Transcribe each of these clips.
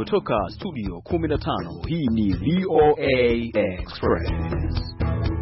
kutoka studio 15, hii ni VOA Express.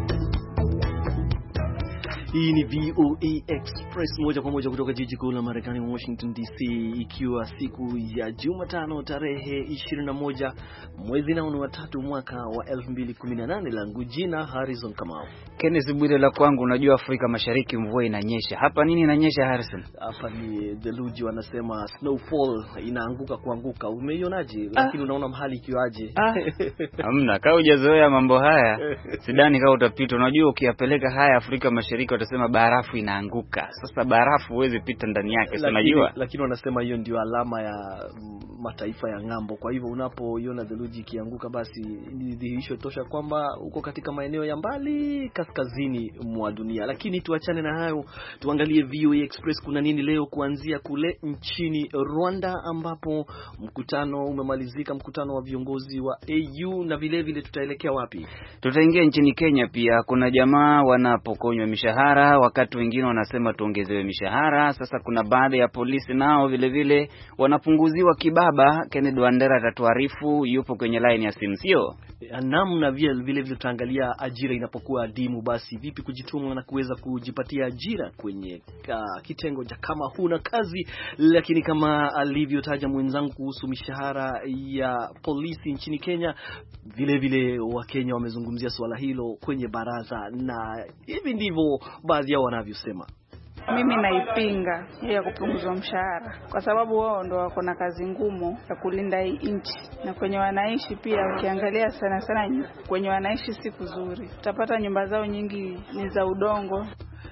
Hii ni VOA Express moja kwa moja kutoka jiji kuu la Marekani, Washington DC, ikiwa siku ya Jumatano tarehe 21 mwezi na wa 3 mwaka wa 2018. Langu jina Harrison Kamau. Kenneth Bwire la kwangu. Unajua Afrika Mashariki mvua inanyesha. Hapa nini inanyesha, Harrison? Hapa ni deluge, wanasema snowfall, inaanguka kuanguka. Umeionaje? Lakini unaona mahali ikiwaje? Hamna, kama hujazoea mambo haya, sidhani kama utapita. Unajua ukiyapeleka haya Afrika Mashariki watasema barafu inaanguka. Sasa barafu huwezi pita ndani yake, unajua. Lakini wanasema hiyo ndio alama ya mataifa ya ng'ambo. Kwa hivyo unapoiona theluji ikianguka, basi ni dhihirisho tosha kwamba uko katika maeneo ya mbali kaskazini mwa dunia. Lakini tuachane na hayo, tuangalie VOA Express kuna nini leo, kuanzia kule nchini Rwanda ambapo mkutano umemalizika, mkutano wa viongozi wa AU, na vile vile tutaelekea wapi? Tutaingia nchini Kenya pia. Kuna jamaa wanapokonywa mishahara, wakati wengine wanasema tuongezewe mishahara. Sasa kuna baadhi ya polisi nao vile vile wanapunguziwa kibaba. Kennedy Wandera atatuarifu, yupo kwenye line ya simu, sio? Namna vile vile tutaangalia ajira inapokuwa adimu, basi vipi kujituma na kuweza kujipatia ajira kwenye kitengo cha kama huna kazi. Lakini kama alivyotaja mwenzangu kuhusu mishahara ya polisi nchini Kenya, vile vile Wakenya wamezungumzia swala hilo kwenye baraza, na hivi ndivyo baadhi yao wanavyosema. Mimi naipinga ya kupunguzwa mshahara kwa sababu wao ndo wako na kazi ngumu ya kulinda hii nchi, na kwenye wanaishi pia, ukiangalia sana sana kwenye wanaishi si kuzuri. Utapata nyumba zao nyingi ni za udongo.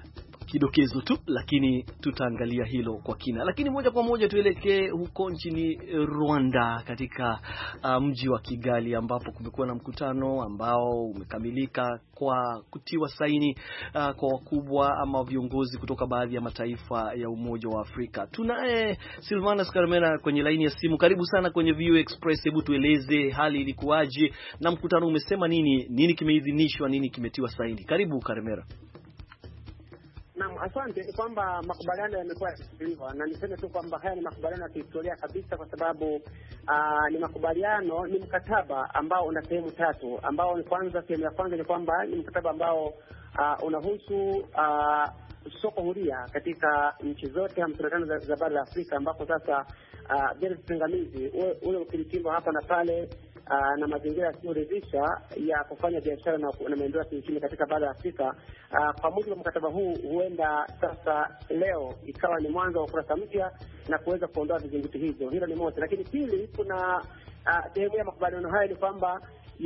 Kidokezo tu, lakini tutaangalia hilo kwa kina. Lakini moja kwa moja tuelekee huko nchini Rwanda, katika mji wa Kigali, ambapo kumekuwa na mkutano ambao umekamilika kwa kutiwa saini kwa wakubwa ama viongozi kutoka baadhi ya mataifa ya Umoja wa Afrika. Tunaye Silvanus Karmena kwenye laini ya simu. Karibu sana kwenye VOA Express. Hebu tueleze hali ilikuwaje na mkutano umesema nini kimeidhinishwa, nini kimetiwa saini? Karibu Karmena. Naam, asante. Ni kwamba makubaliano yamekuwa yakifikiwa, na niseme tu kwamba haya ni makubaliano ya kihistoria kabisa, kwa sababu ni makubaliano, ni mkataba ambao una sehemu tatu, ambao ni kwanza, sehemu ya kwanza ni kwamba ni mkataba ambao unahusu soko huria katika nchi zote 55 za bara la Afrika, ambapo sasa bila pingamizi ule ukiritimba hapa na pale na mazingira yasiyoridhisha ya kufanya biashara na maendeleo ya kiuchumi katika bara la Afrika. Kwa mujibu wa mkataba huu, huenda sasa leo ikawa ni mwanzo wa ukurasa mpya na kuweza kuondoa vizingiti hivyo. Hilo ni moja. Lakini pili, kuna sehemu ya makubaliano haya ni kwamba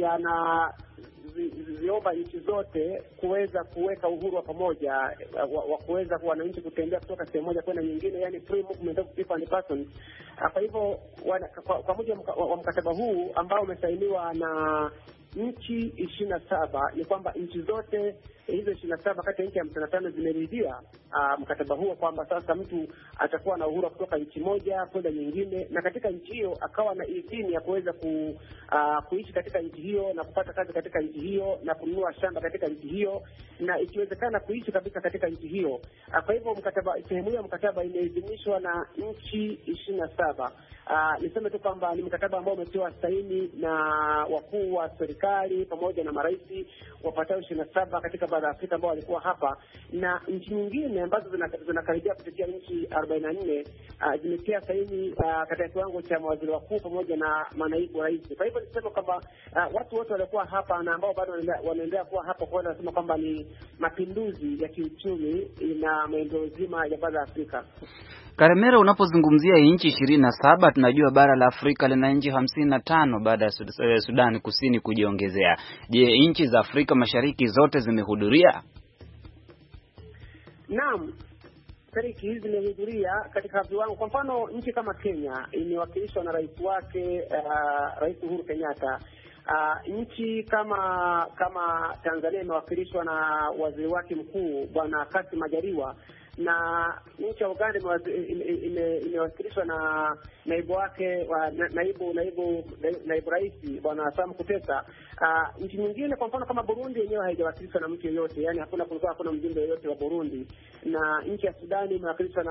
ziomba nchi zote kuweza kuweka uhuru wa pamoja wa kuweza kwa wananchi kutembea kutoka sehemu moja kwenda nyingine, yani free movement of people and persons. Kwa hivyo kwa mujibu wa mkataba huu ambao umesainiwa na nchi 27, ni kwamba nchi zote hizo 27 kati ya nchi 55 zimeridhia mkataba huo, kwamba sasa mtu atakuwa na uhuru kutoka nchi moja kwenda nyingine, na katika nchi hiyo akawa na idhini ya kuweza kuishi katika nchi hiyo na kupata kazi katika nchi hiyo na kununua shamba katika nchi hiyo, na ikiwezekana kuishi kabisa katika nchi hiyo. Kwa hivyo sehemu hiyo ya mkataba imeidhinishwa na nchi 27. Niseme tu kwamba ni mkataba ambao umetiwa saini na wakuu wa serikali pamoja na marais wapatao 27 katika bara la Afrika ambao walikuwa hapa, na nchi nyingine ambazo zinakaribia kufikia nchi 44 zimetia saini katika kiwango cha mawaziri wakuu pamoja na manaibu wa rais. Kwa hivyo niseme kwamba watu wote walikuwa hapa na ambao bado wanaendelea kuwa hapa, kwa nasema kwamba ni mapinduzi ya kiuchumi na maendeleo zima ya bara la Afrika. Karemera, unapozungumzia nchi 27, tunajua bara la Afrika lina nchi 55 baada ya Sudan Kusini kujiongezea. Je, nchi za Afrika Mashariki zote zimehudhuria? Naam, serikali hizi zimehudhuria katika viwango. Kwa mfano, nchi kama Kenya imewakilishwa na rais wake, Rais Uhuru Kenyatta. Nchi kama Tanzania imewakilishwa na waziri wake mkuu Bwana Kassim Majaliwa, na nchi ya Uganda imewakilishwa na naibu wake wa naibu rais Bwana Sam Kutesa. Nchi nyingine kwa mfano kama Burundi yenyewe haijawakilishwa na mtu yeyote, yani hakuna mjumbe yeyote wa Burundi, na nchi ya Sudani imewakilishwa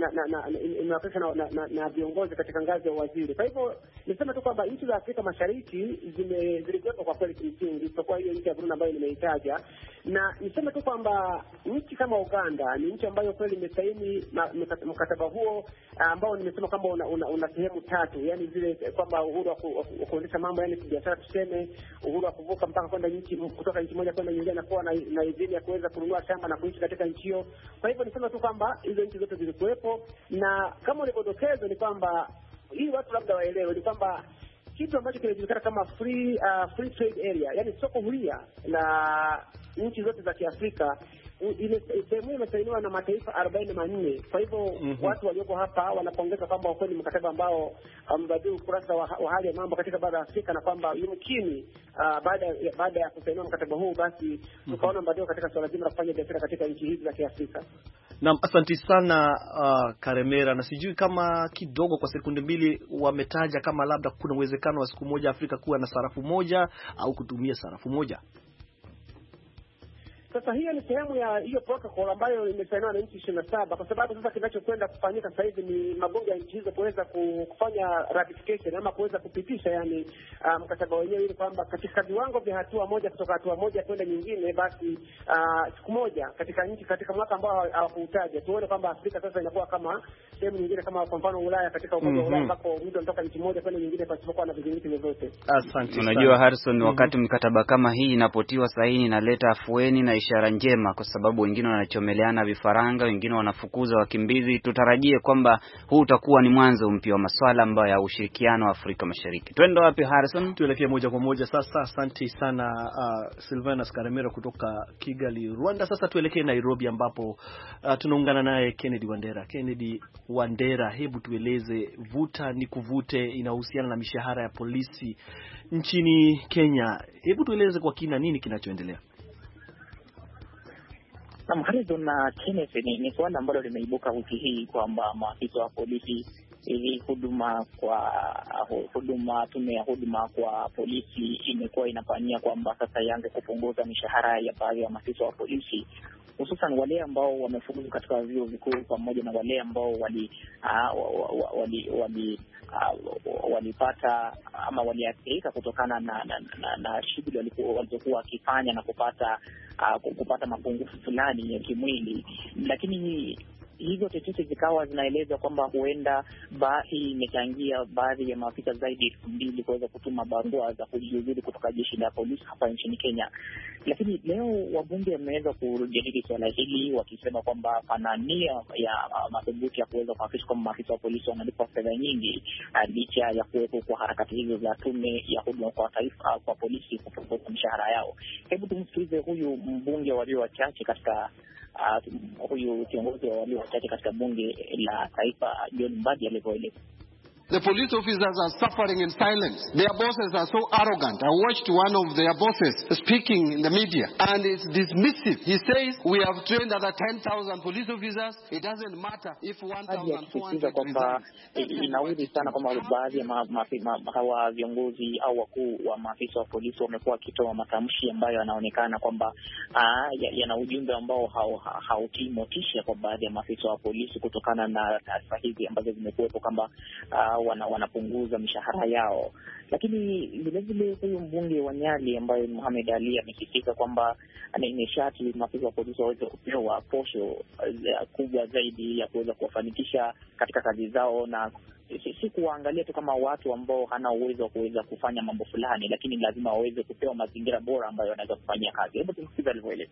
na viongozi katika ngazi ya waziri. Kwa hivyo nisema tu kwamba nchi za Afrika Mashariki zilikuwepo kwa kweli kimsingi, isipokuwa hiyo nchi ya Burundi ambayo nimeitaja. Na niseme tu kwamba nchi kama Uganda ni nchi ambayo kweli imesaini mkataba huo ambao nimesema kwamba una sehemu tatu, yani zile kwamba uhuru wa kuendesha mambo, yani biashara tuseme, uhuru wa kuvuka mpaka kwenda kutoka nchi moja kwenda nyingine, na kuwa na idhini ya kuweza kununua shamba na kuishi katika nchi hiyo. Kwa hivyo nisema tu kwamba hizo nchi zote zilikuwepo, na kama ulivyodokezwa ni kwamba hii watu labda waelewe ni kwamba kitu ambacho kinajulikana kama free trade area, yani soko huria la nchi zote za Kiafrika, sehemu imesainiwa na mataifa 44. Kwa hivyo watu walioko hapa wanapongeza kwamba kweli mkataba ambao umebadili ukurasa wa hali ya mambo katika bara la Afrika, na kwamba yumkini baada ya kusainiwa mkataba huu basi tukaona mabadiliko katika swala zima la kufanya biashara katika nchi hizi za Kiafrika. Naam, asante sana Karemera, na sijui kama kidogo kwa sekunde mbili wametaja kama labda kuna uwezekano wa siku moja Afrika kuwa na sarafu moja au kutumia sarafu moja. Sasa hiyo ni sehemu ya hiyo protocol ambayo imesainiwa na nchi 27, kwa sababu sasa kinachokwenda kufanyika sasa hivi ni mabunge ya nchi hizo kuweza kufanya ratification ama kuweza kupitisha yani mkataba wenyewe, ili kwamba katika viwango vya hatua moja kutoka hatua moja kwenda nyingine, basi siku moja katika mwaka ambao hawakuutaja, tuone kwamba Afrika sasa inakuwa kama sehemu nyingine, kama kwa mfano Ulaya, katika umoja wa Ulaya ambako mtu anatoka nchi moja kwenda nyingine pasipokuwa na vizingiti vyovyote. Asante. Unajua Harrison, wakati mkataba kama hii inapotiwa saini inaleta afueni na ishara njema, kwa sababu wengine wanachomeleana vifaranga, wengine wanafukuza wakimbizi. Tutarajie kwamba huu utakuwa ni mwanzo mpya wa masuala ambayo ya ushirikiano wa Afrika Mashariki. Twende wapi Harrison? Tuelekee moja kwa moja sasa. Asante sana Silvanus Karemera kutoka Kigali, Rwanda. Sasa tuelekee Nairobi ambapo tunaungana naye Kennedy Wandera. Kennedy Wandera, hebu tueleze, vuta ni kuvute inahusiana na mishahara ya polisi nchini Kenya. Hebu tueleze kwa kina nini kinachoendelea. Na Harrison na Kenneth, ni swala ambalo limeibuka wiki hii kwamba maafisa wa polisi tume ya huduma kwa polisi imekuwa inafanyia kwamba sasa ianze kupunguza mishahara ya baadhi ya maafisa wa polisi, hususan wale ambao wamefuzu katika vyuo vikuu pamoja na wale ambao walipata ama waliathirika kutokana na shughuli walizokuwa wakifanya na kupata mapungufu fulani ya kimwili. Lakini hizo tetesi zikawa zinaeleza kwamba huenda hii imechangia baadhi ya maafisa zaidi 2,000 kuweza kutuma barua za kujiuzulu kutoka jeshi la polisi hapa nchini Kenya. Lakini leo wabunge wameweza kujadili swala hili wakisema kwamba pana nia ya madhubuti ya kuweza kuhakikisha kwamba maafisa wa polisi wanalipwa fedha nyingi, licha ya kuwepo kwa harakati hizo za tume ya huduma kwa taifa kwa polisi kupunguza mishahara yao. Hebu tumsikilize huyu mbunge walio wachache katika huyu kiongozi wa walio wachache katika bunge la taifa, John Mbadi, alivyoeleza. The police officers are suffering in silence. Their bosses are so arrogant. I watched one of their bosses speaking in the media, and it's dismissive. He says, we have trained other 10,000 police officers. It doesn't matter if 1,400 kwamba inaudhi sana kwamba baadhi ya hawa viongozi au wakuu wa maafisa wa polisi wamekuwa wakitoa matamshi ambayo yanaonekana kwamba yana ujumbe ambao hautii motisha kwa baadhi ya maafisa wa polisi, kutokana na taarifa hizi ambazo zimekuwepo kwamba wanapunguza mishahara yao. Lakini vilevile huyu mbunge wa Nyali ambaye Mohamed Ali amesisitiza kwamba ni sharti maafisa wa polisi waweze kupewa posho kubwa zaidi ya kuweza kuwafanikisha katika kazi zao, na si kuangalia tu kama watu ambao hana uwezo wa kuweza kufanya mambo fulani, lakini lazima waweze kupewa mazingira bora ambayo wanaweza kufanyia kazi. Hebu tumsikize alivyoeleza.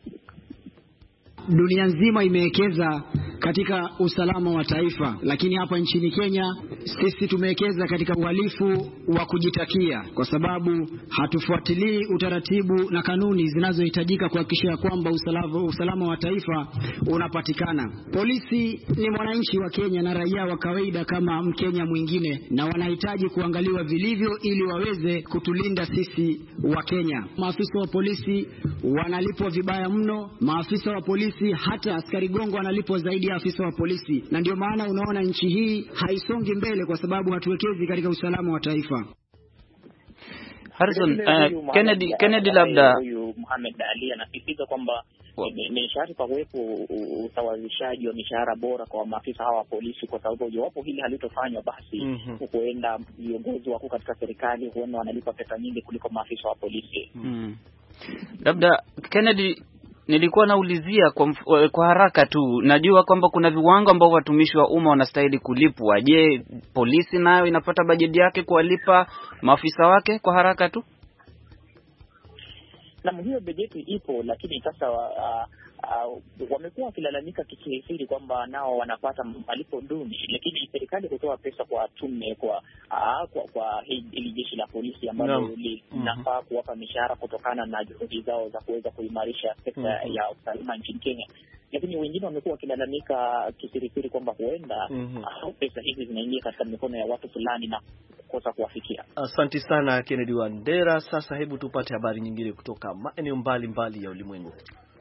Dunia nzima imewekeza katika usalama wa taifa, lakini hapa nchini Kenya sisi tumewekeza katika uhalifu wa kujitakia, kwa sababu hatufuatilii utaratibu na kanuni zinazohitajika kuhakikisha kwamba usalama wa taifa unapatikana. Polisi ni mwananchi wa Kenya na raia wa kawaida kama Mkenya mwingine, na wanahitaji kuangaliwa vilivyo ili waweze kutulinda sisi wa Kenya. Maafisa wa polisi wanalipwa vibaya mno. Maafisa wa polisi, hata askari gongo, analipwa zaidi kumsaidia afisa wa polisi, na ndio maana unaona nchi hii haisongi mbele kwa sababu hatuwekezi katika usalama wa taifa. Harrison, Kennedy labda huyu Mohamed Ali anasisitiza kwamba ni sharti pawepo usawazishaji wa mishahara bora kwa maafisa hawa wa polisi, kwa sababu iwapo hili halitofanywa basi huenda viongozi wako katika serikali huenda wanalipa pesa nyingi kuliko maafisa wa polisi. Labda Kennedy, nilikuwa naulizia kwa haraka tu, najua kwamba kuna viwango ambao watumishi wa umma wanastahili kulipwa. Je, polisi nayo inapata bajeti yake kuwalipa maafisa wake? Kwa haraka tu. Na hiyo bajeti ipo, lakini sasa wamekuwa wakilalamika kisiri kwamba nao wanapata malipo duni, lakini serikali kutoa pesa kwa tume kwa hili jeshi la polisi ambalo linafaa kuwapa mishahara kutokana na juhudi zao za kuweza kuimarisha sekta ya usalama nchini Kenya. Lakini wengine wamekuwa wakilalamika kisiri kwamba huenda pesa hizi zinaingia katika mikono ya watu fulani na kukosa kuwafikia. Asante sana Kennedy Wandera. Sasa hebu tupate habari nyingine kutoka maeneo mbalimbali ya ulimwengu.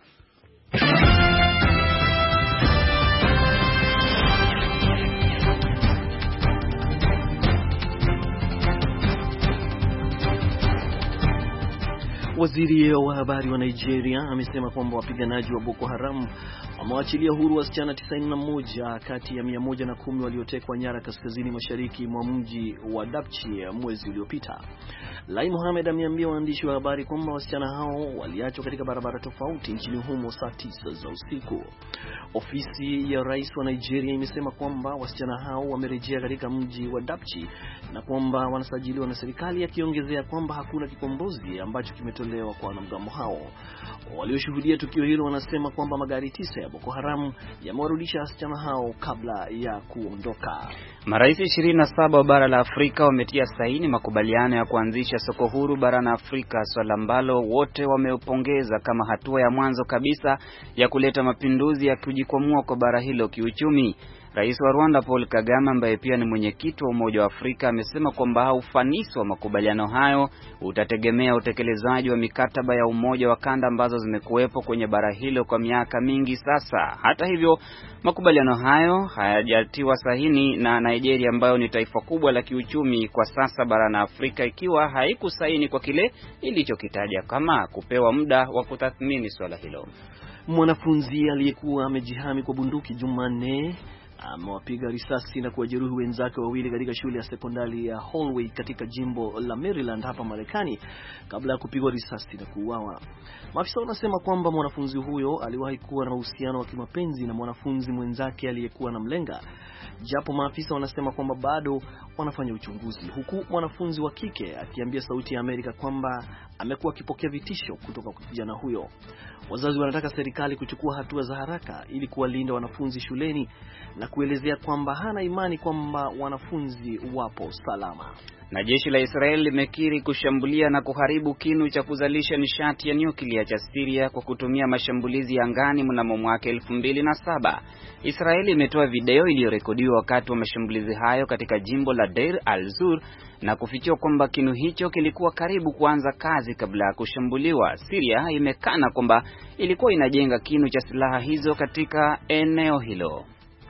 Waziri wa habari wa Nigeria amesema kwamba wapiganaji wa Boko Haram wamewachilia huru wasichana 91 kati ya 110 waliotekwa nyara kaskazini mashariki mwa mji wa Dapchi mwezi uliopita. Lai Mohamed ameambia waandishi wa habari kwamba wasichana hao waliachwa katika barabara tofauti nchini humo saa 9 za usiku. Ofisi ya rais wa Nigeria imesema kwamba wasichana hao wamerejea katika mji wa Dapchi na kwamba wanasajiliwa na serikali, akiongezea kwamba hakuna kikombozi ambacho kimetolewa kwa wanamgambo hao. Walioshuhudia tukio hilo wanasema kwamba magari 9 ya Boko Haram yamewarudisha wasichana hao kabla ya kuondoka. Marais 27 wa bara la Afrika wametia saini makubaliano ya kuanzisha soko huru barani Afrika, swala ambalo wote wameupongeza kama hatua ya mwanzo kabisa ya kuleta mapinduzi ya kujikwamua kwa bara hilo kiuchumi. Rais wa Rwanda Paul Kagame, ambaye pia ni mwenyekiti wa Umoja wa Afrika, amesema kwamba ufanisi wa makubaliano hayo utategemea utekelezaji wa mikataba ya umoja wa kanda ambazo zimekuwepo kwenye bara hilo kwa miaka mingi sasa. Hata hivyo, makubaliano hayo hayajatiwa saini na Nigeria, ambayo ni taifa kubwa la kiuchumi kwa sasa barani Afrika, ikiwa haikusaini kwa kile ilichokitaja kama kupewa muda wa kutathmini swala hilo. Mwanafunzi aliyekuwa amejihami kwa bunduki Jumanne amewapiga risasi na kuwajeruhi wenzake wawili katika shule ya sekondari ya Holloway katika jimbo la Maryland hapa Marekani kabla ya kupigwa risasi na kuuawa. Maafisa wanasema kwamba mwanafunzi huyo aliwahi kuwa na uhusiano wa kimapenzi na mwanafunzi mwenzake aliyekuwa na mlenga, japo maafisa wanasema kwamba bado wanafanya uchunguzi, huku mwanafunzi wa kike akiambia Sauti ya Amerika kwamba amekuwa akipokea vitisho kutoka kwa kijana huyo. Wazazi wanataka serikali kuchukua hatua za haraka ili kuwalinda wanafunzi shuleni na kuelezea kwamba hana imani kwamba wanafunzi wapo salama. Na jeshi la Israeli limekiri kushambulia na kuharibu kinu cha kuzalisha nishati ya nyuklia cha Syria kwa kutumia mashambulizi ya angani mnamo mwaka 2007. Israeli imetoa video iliyorekodiwa wakati wa mashambulizi hayo katika jimbo la Deir al-Zur na kufichua kwamba kinu hicho kilikuwa karibu kuanza kazi kabla ya kushambuliwa. Syria imekana kwamba ilikuwa inajenga kinu cha silaha hizo katika eneo hilo.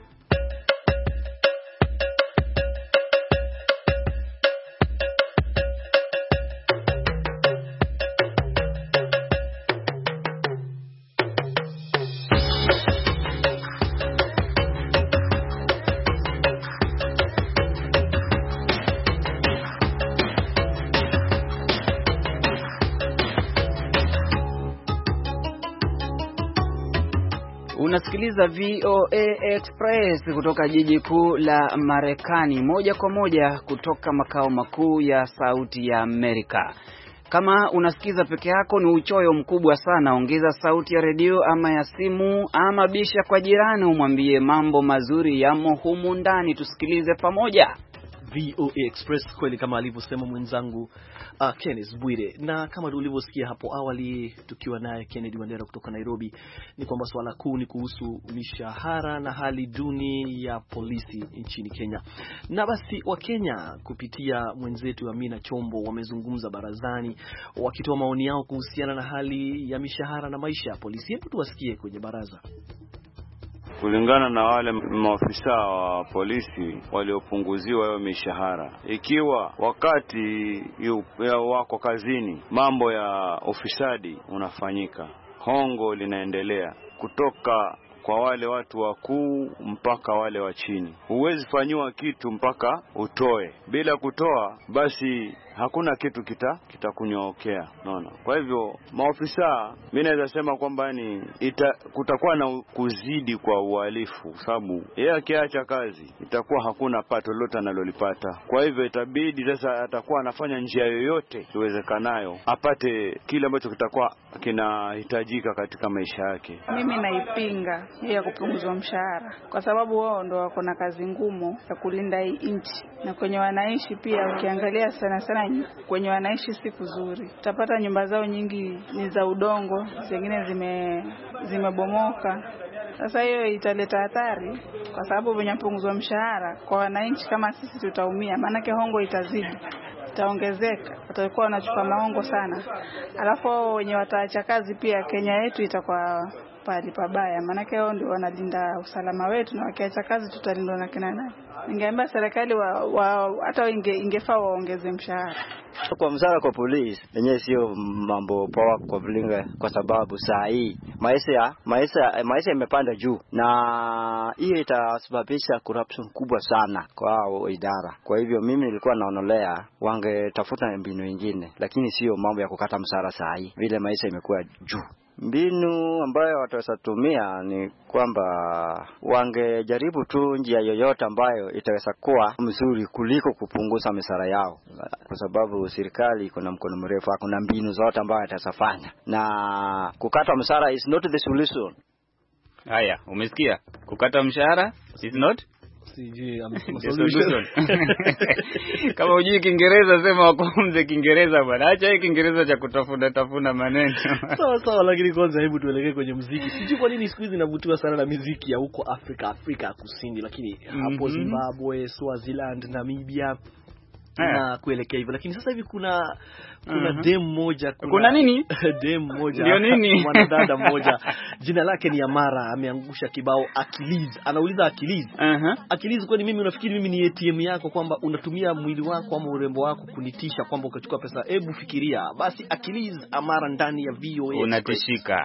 Unasikiliza VOA Express kutoka jiji kuu la Marekani, moja kwa moja kutoka makao makuu ya Sauti ya Amerika. Kama unasikiza peke yako ni uchoyo mkubwa sana. Ongeza sauti ya redio ama ya simu ama bisha kwa jirani umwambie mambo mazuri yamo humu ndani, tusikilize pamoja. VOA Express kweli kama alivyosema mwenzangu Kenneth Bwire, na kama ulivyosikia hapo awali tukiwa naye Kennedy Wandera kutoka Nairobi, ni kwamba swala kuu ni kuhusu mishahara na hali duni ya polisi nchini Kenya. Na basi wa Kenya kupitia mwenzetu Amina Chombo wamezungumza barazani wakitoa maoni yao kuhusiana na hali ya mishahara na maisha ya polisi. Hebu tuwasikie kwenye baraza. kulingana na wale maafisa wa polisi waliopunguziwa hiyo mishahara. Ikiwa wakati wako kazini mambo ya ufisadi unafanyika, hongo linaendelea kutoka kwa wale watu wakuu mpaka wale wa chini. Huwezi fanywa kitu mpaka utoe. Bila kutoa basi hakuna kitu kitakunyookea. Unaona? Kwa hivyo maofisa, mimi naweza sema kwamba kutakuwa na kuzidi kwa uhalifu, sababu yeye akiacha kazi itakuwa hakuna pato lolote analolipata. Kwa hivyo itabidi sasa atakuwa anafanya njia yoyote iwezekanayo apate kile ambacho kitakuwa kinahitajika katika maisha yake. Mimi naipinga ya kupunguzwa mshahara kwa sababu wao ndo wako na kazi ngumu ya kulinda hii nchi, na kwenye wanaishi pia ukiangalia sana kwenye wanaishi si kuzuri. Utapata nyumba zao nyingi ni za udongo, zingine zimebomoka. Sasa hiyo italeta hatari kwa sababu wenye kupunguzwa mshahara kwa wananchi kama sisi tutaumia, maana hongo itazidi, itaongezeka, watakuwa wanachukua maongo sana. Alafu wenye wataacha kazi pia Kenya yetu itakuwa pali pabaya, maana wao ndio wanalinda usalama wetu, na wakiacha kazi tutalindwa na kina nani? Ningeomba serikali hata ingefaa waongeze mshahara. Kwa msara kwa polisi yenyewe sio mambo poa kwa vlinga, kwa sababu saa hii maisha imepanda juu, na hiyo itasababisha corruption kubwa sana kwa idara. Kwa hivyo mimi nilikuwa naonelea wangetafuta mbinu nyingine, lakini sio mambo ya kukata msara saa hii vile maisha imekuwa juu. Mbinu ambayo watatumia ni kwamba wangejaribu tu njia yoyote ambayo itaweza kuwa mzuri kuliko kupunguza mishahara yao, kwa sababu serikali iko na mkono mrefu, hakuna mbinu zote ambayo itafanya, na kukata mshahara is not the solution. Haya, umesikia? Kukata mshahara is not solution. Kama hujui Kiingereza sema wakomze Kiingereza bwana. Acha hiki Kiingereza cha kutafuna maneno. Sawa, lakini kwanza hebu tuelekee kwenye muziki. Sijui kwa nini siku hizi ninavutiwa sana na muziki ya huko Afrika Kusini, lakini hapo Zimbabwe, Swaziland, Namibia na kuelekea hivyo. Lakini sasa hivi kuna dem moja, kuna nini? Dem moja. Ndio nini? Mwanadada mmoja. Jina lake ni Amara, ameangusha kibao Achilles. Anauliza Achilles. Achilles, kwani mimi unafikiri mimi ni ATM yako kwamba unatumia mwili wako ama urembo wako kunitisha kwamba ukachukua pesa? Hebu fikiria. Basi Achilles Amara ndani ya VOA. Unatishika.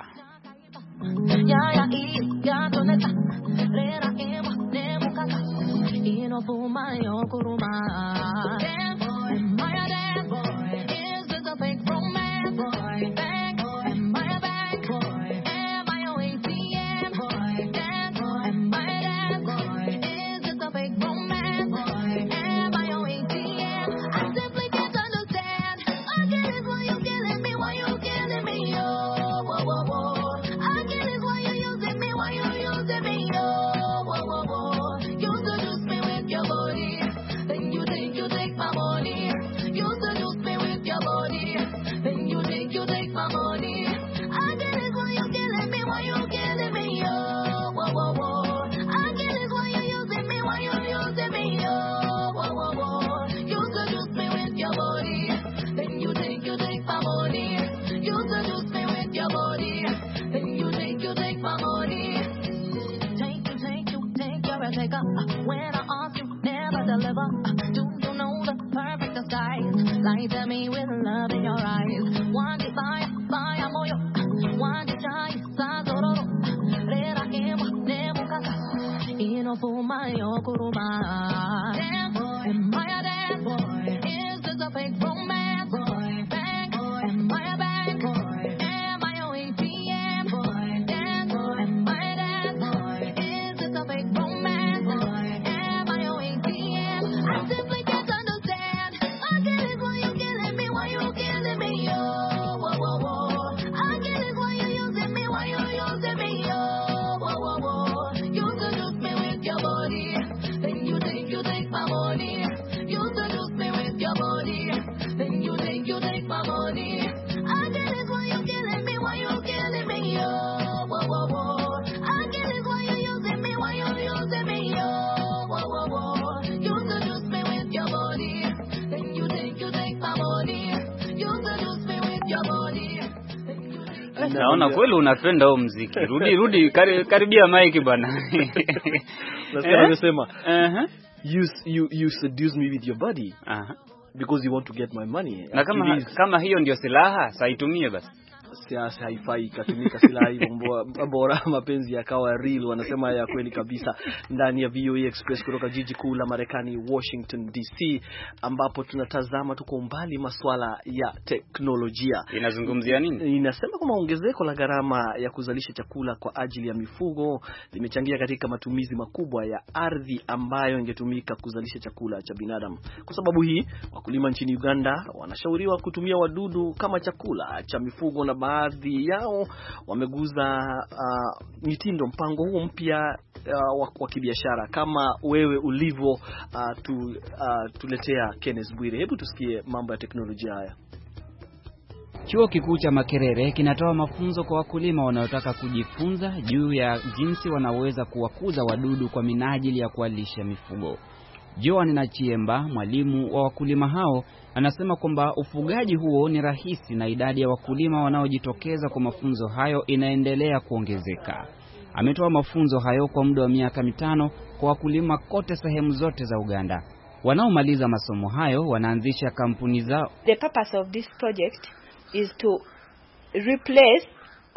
When I ask you, never deliver. Do you know the perfect disguise? Lie to me with love in your eyes. Want to buy a moyo. Want to try sazoro. Rera emo nemo kaka. Ino fuma yo kuruma. Dance boy, am I a dance boy? Is this a fake romance boy? Bang boy, am I a bang boy? Am I a ATM boy? Dance boy, am I a dance boy? Is this a fake romance boy? Am I a ATM? I simply can't understand. I get it, why you killing me? Why you killing me? Yo, whoa, whoa, whoa. I get it, why you using me? Why you using me? Yo, whoa, whoa, whoa. You seduce me with your body, then you take Naona kweli unapenda huo muziki. Rudi karibia mic bwana. Nasema you seduce me with your body. Because you want to get my money. Na kama hiyo ndio silaha, saitumie basi. Siasa haifai katumika silaha hivyo, bora mapenzi yakawa real. Wanasema ya kweli kabisa ndani ya VOA Express kutoka jiji kuu la Marekani, Washington DC, ambapo tunatazama tuko mbali masuala ya teknolojia. Inazungumzia nini? Inasema kwamba ongezeko la gharama ya kuzalisha chakula kwa ajili ya mifugo limechangia katika matumizi makubwa ya ardhi ambayo ingetumika kuzalisha chakula cha binadamu. Kwa sababu hii, wakulima nchini Uganda wanashauriwa kutumia wadudu kama chakula cha mifugo, na baadhi yao wameguza mitindo mpango huu mpya wa kibiashara kama wewe ulivyo tuletea Kenneth Bwire. Hebu tusikie mambo ya teknolojia haya. Chuo Kikuu cha Makerere kinatoa mafunzo kwa wakulima wanaotaka kujifunza juu ya jinsi wanaweza kuwakuza wadudu kwa minajili ya kuwalisha mifugo. Joan Nachiemba, mwalimu wa wakulima hao, anasema kwamba ufugaji huo ni rahisi na idadi ya wakulima wanaojitokeza kwa mafunzo hayo inaendelea kuongezeka. Ametoa mafunzo hayo kwa muda wa miaka 5 kwa wakulima kote sehemu zote za Uganda. Wanaomaliza masomo hayo wanaanzisha kampuni zao. The purpose of this project is to replace.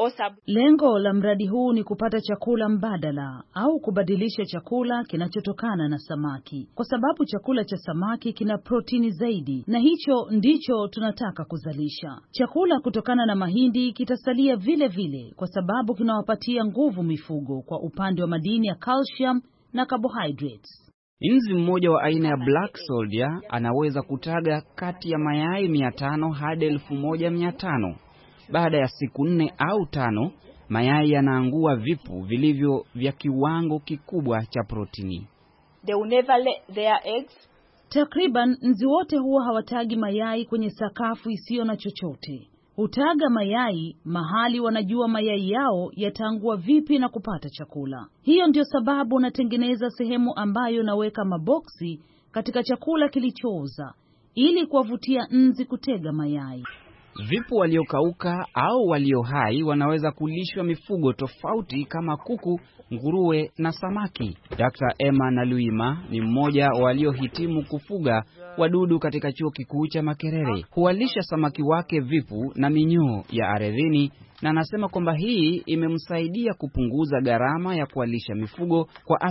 Lengo la mradi huu ni kupata chakula mbadala au kubadilisha chakula kinachotokana na samaki, kwa sababu chakula cha samaki kina protini zaidi, na hicho ndicho tunataka kuzalisha. Chakula kutokana na mahindi kitasalia vile vile kwa sababu kinawapatia nguvu mifugo kwa upande wa madini ya calcium na carbohydrates. Nzi mmoja wa aina ya black soldier anaweza kutaga kati ya mayai 500 hadi 1500. Baada ya siku 4 au 5, mayai yanaangua vipu vilivyo vya kiwango kikubwa cha protini. They will never lay their eggs. Takriban nzi wote huwa hawatagi mayai kwenye sakafu isiyo na chochote. Hutaga mayai mahali wanajua mayai yao yataangua vipi na kupata chakula. Hiyo ndio sababu natengeneza sehemu ambayo naweka maboksi katika chakula kilichooza ili kuwavutia nzi kutega mayai. Vipu waliokauka au walio hai wanaweza kulishwa mifugo tofauti kama kuku, nguruwe na samaki. Dr. Emma Naluima ni mmoja waliohitimu kufuga wadudu katika Chuo Kikuu cha Makerere. Huwalisha samaki wake vipu na minyoo ya ardhini, na anasema kwamba hii imemsaidia kupunguza gharama ya kuwalisha mifugo kwa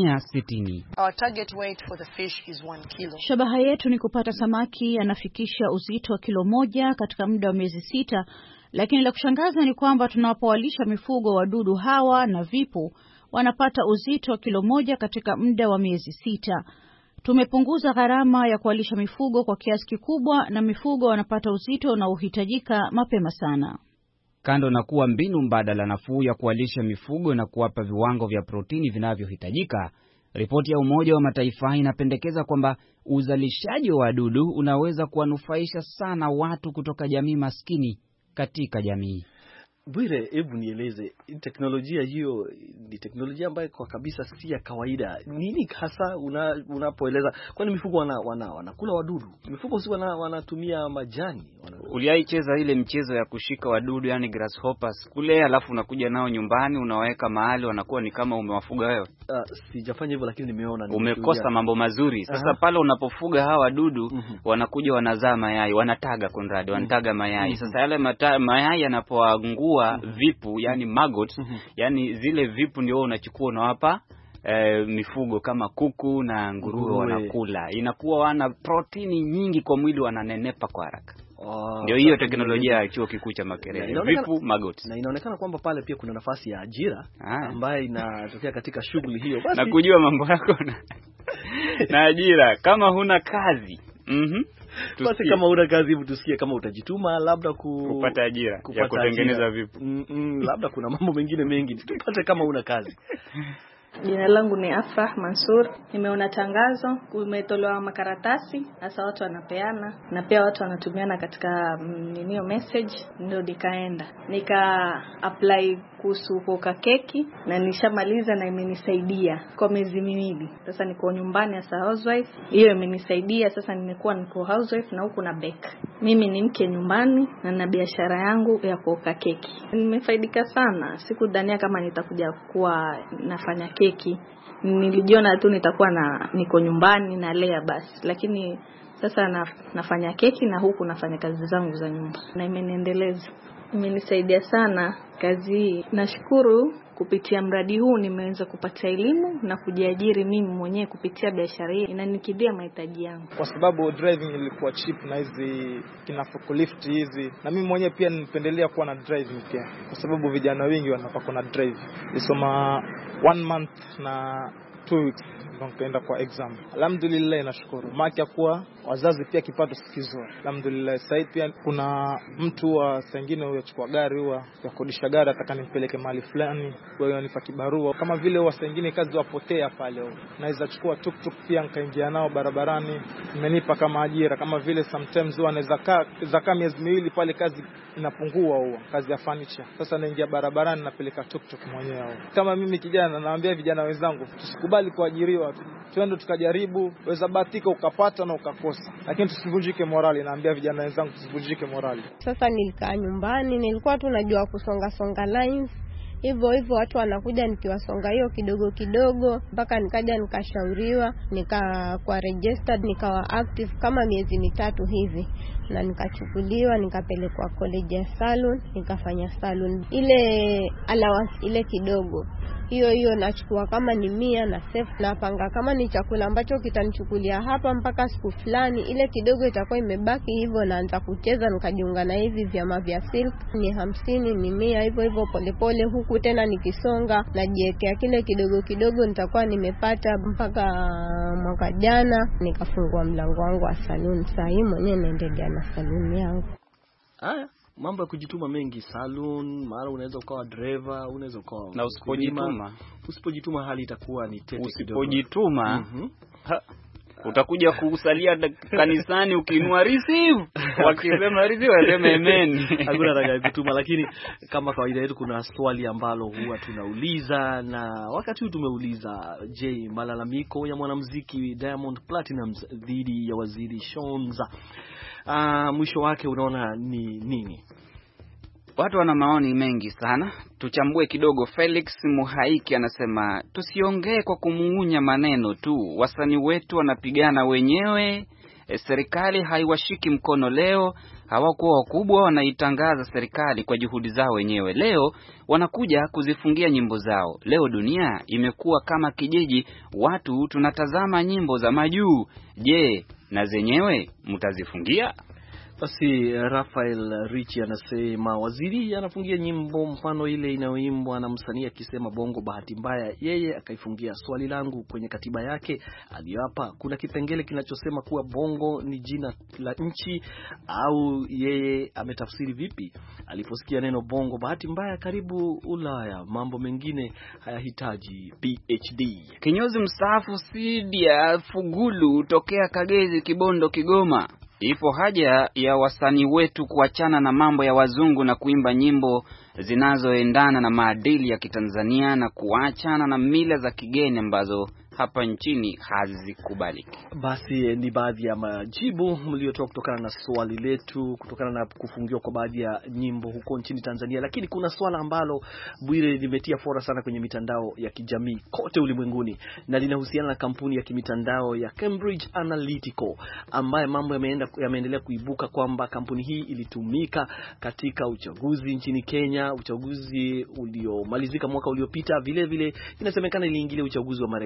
60%. Our target weight for the fish is 1 kilo. Shabaha yetu ni kupata samaki anafikisha uzito wa kilo 1 katika muda wa miezi 6, lakini la kushangaza ni kwamba tunapowalisha mifugo wadudu hawa na vipu wanapata uzito wa kilo 1 katika muda wa miezi 6. Tumepunguza gharama ya kuwalisha mifugo kwa kiasi kikubwa na mifugo wanapata uzito unaohitajika mapema sana. Kando na kuwa mbinu mbadala nafuu ya kuwalisha mifugo na kuwapa viwango vya protini vinavyohitajika, ripoti ya Umoja wa Mataifa inapendekeza kwamba uzalishaji wa wadudu unaweza kuwanufaisha sana watu kutoka jamii maskini katika jamii. Bwire, hebu nieleze, teknolojia hiyo ni teknolojia ambayo kwa kabisa si ya kawaida. Nini hasa unapoeleza? Kwani mifugo wanakula wadudu? Mifugo si wanatumia majani? Uliaicheza ile mchezo ya kushika wadudu, yani grasshoppers kule, alafu unakuja nao nyumbani unaweka mahali wanakuwa ni kama umewafuga wewe? Sijafanya hivyo, lakini nimeona. Umekosa mambo mazuri. Sasa pale unapofuga hawa wadudu wanakuja wanazaa mayai, wanataga wanataga mayai. Sasa yale mayai yanapoangua vipu, yani maggots, yani zile vipu ndio unachukua unawapa mifugo kama kuku na nguruwe wanakula. Inakuwa wana protini nyingi kwa mwili, wananenepa kwa haraka. Ndio hiyo teknolojia ya Chuo Kikuu cha Makerere, vipu maggots. Na inaonekana kwamba pale pia kuna nafasi ya ajira ambayo inatokea katika shughuli hiyo. Basi na kujua mambo yako na ajira kama huna kazi. Basi kama una kazi, hebu tusikie kama utajituma labda kupata ajira ya kutengeneza vipu. Labda kuna mambo mengine mengi tupate kama una kazi. Jina langu ni Afrah Mansur. Nimeona tangazo kumetolewa makaratasi, hasa watu wanapeana na pia watu wanatumiana katika ninio message, ndio nikaenda nika apply kuhusu kuoka keki na nishamaliza na imenisaidia kwa miezi miwili. Sasa niko nyumbani as a housewife. Hiyo imenisaidia, sasa niko housewife na huku na bake. Mimi ni mke nyumbani na nina biashara yangu ya kuoka keki. Nimefaidika sana. Sikudhania kama nitakuja kuwa nafanya keki. Nilijiona tu nitakuwa niko nyumbani na lea basi, lakini sasa nafanya keki na huku nafanya kazi zangu za nyumba na imeniendeleza. Imenisaidia sana kazi hii. Nashukuru kupitia mradi huu nimeweza kupata elimu na kujiajiri mimi mwenyewe kupitia biashara hii. Inanikidhia mahitaji yangu. Kwa sababu driving ilikuwa cheap na hizi kina forklift hizi, na mimi mwenyewe pia nipendelea kuwa na driving pia. Kwa sababu vijana wengi wanapaka na drive. Nisoma 1 month na 2 weeks nikaenda kwa exam. Alhamdulillah, nashukuru. Maki kuwa wazazi pia kipato sikizuri. Alhamdulillah. Sasa pia kuna mtu wa sengine huyo chukua gari huwa ya kodisha gari ataka nimpeleke mahali fulani, kwa hiyo nifa kibarua. Kama vile wa sengine kazi wapotea pale. Naweza chukua tuktuk pia nikaingia nao barabarani. Imenipa kama ajira, kama vile sometimes huwa naweza kaa miezi miwili pale kazi inapungua huwa kazi ya furniture. Sasa naingia barabarani napeleka tuktuk mwenyewe. Kama mimi kijana naambia vijana wenzangu tusikubali kuajiriwa. Twende tukajaribu, weza bahatika ukapata na ukakosa. Lakini tusivunjike morali, naambia vijana wenzangu tusivunjike morali. Sasa nilikaa nyumbani, nilikuwa tu najua songa lines. Hivyo watu wanakuja nikiwasonga hiyo kidogo kidogo mpaka nikaja nikashauriwa, nikakuwa registered, nikawa active kama miezi 3 hivi na nikachukuliwa nikapelekwa college ya salon, nikafanya salon. Ile allowance ile kidogo hiyo nachukua kama ni 100 na safe napanga kama ni chakula ambacho kitanichukulia hapa mpaka siku fulani, ile kidogo itakuwa imebaki. Hivyo naanza kucheza, nikajiunga na hivi vyama vya silk, ni 50 ni 100 hivyo polepole, huku tena nikisonga najiwekea kile kidogo kidogo nitakuwa nimepata mpaka mwaka jana nikafungua mlango wangu wa salon. Sasa hivi mwenyewe naendelea na salon yangu. Mambo ya kujituma mengi, salon, mara unaweza ukawa driver, unaweza ukawa na usipojituma hali itakuwa ni tete kidogo. Usipojituma utakuja kusalia kanisani ukiinua receive wakisema receive waseme amen. Hakuna raga kutuma. Lakini kama kawaida yetu kuna swali ambalo huwa tunauliza, na wakati huu tumeuliza, je, malalamiko ya mwanamuziki Diamond Platnumz dhidi ya waziri Shonza mwisho wake unaona ni nini? Watu wana maoni mengi sana. Tuchambue kidogo. Felix Muhaiki anasema tusiongee kwa kumuunya maneno tu. Wasanii wetu wanapigana wenyewe. Serikali haiwashiki mkono leo. Hawakuwa wakubwa wanaitangaza serikali kwa juhudi zao wenyewe. Leo wanakuja kuzifungia nyimbo zao. Leo dunia imekuwa kama kijiji, watu tunatazama nyimbo za majuu. Je, na zenyewe mtazifungia? Basi Rafael Richie anasema waziri anafungia nyimbo, mfano ile inayoimbwa na msanii akisema bongo bahati mbaya, yeye akaifungia. Swali langu, kwenye katiba yake aliyapa kuna kipengele kinachosema kuwa bongo ni jina la nchi, au yeye ametafsiri vipi aliposikia neno bongo bahati mbaya? Karibu Ulaya, mambo mengine hayahitaji PhD. Kinyozi mstaafu Sidia Fugulu tokea Kagezi, Kibondo, Kigoma: ipo haja ya wasanii wetu kuachana na mambo ya wazungu na kuimba nyimbo zinazoendana na maadili ya Kitanzania na kuachana na mila za kigeni ambazo hapa nchini hazikubaliki. Basi ni baadhi ya majibu mliotoa kutokana na swali letu, kutokana na kufungiwa kwa baadhi ya nyimbo huko nchini Tanzania. Lakini kuna swala ambalo Bwire limetia fora sana kwenye mitandao ya kijamii kote ulimwenguni, na linahusiana na kampuni ya kimitandao ya Cambridge Analytica, ambaye mambo yameendelea kuibuka kwamba kampuni hii ilitumika katika uchaguzi nchini Kenya, uchaguzi uliomalizika mwaka uliopita. Vile vile inasemekana iliingilia uchaguzi wa Marekani wa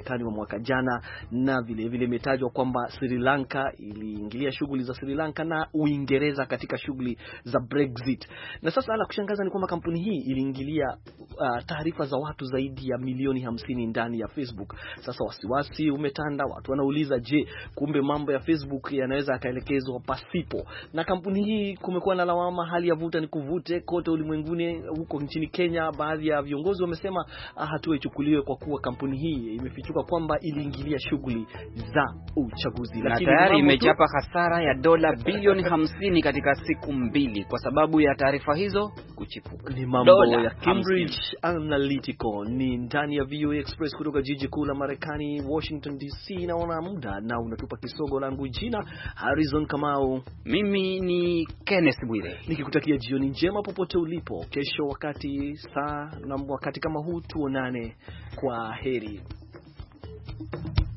mwaka jana, na vile vile imetajwa kwamba Sri Lanka iliingilia shughuli za Sri Lanka na Uingereza katika shughuli za Brexit. Na sasa la kushangaza ni kwamba kampuni hii iliingilia taarifa za watu zaidi ya milioni 50 ndani ya Facebook. Sasa wasiwasi umetanda, watu wanauliza, je, kumbe mambo ya Facebook yanaweza yakaelekezwa pasipo. Na kampuni hii kumekuwa na lawama, hali ya vuta ni kuvute kote ulimwenguni. Huko nchini Kenya baadhi ya viongozi wamesema hatua ichukuliwe kwa kuwa kampuni hii imefichuka kwamba iliingilia shughuli za uchaguzi. Lakini tayari imechapa hasara ya dola bilioni 50 katika siku mbili kwa sababu ya taarifa hizo kuchipuka. Ni mambo ya Cambridge Analytica. Ni ndani ya VOA Express kutoka jiji kuu la Marekani, Washington DC. Naona muda na unatupa kisogo. Langu jina Harrison Kamau, mimi ni Kenneth Bwire, nikikutakia jioni njema popote ulipo. Kesho wakati kama huu tuonane. Kwa heri.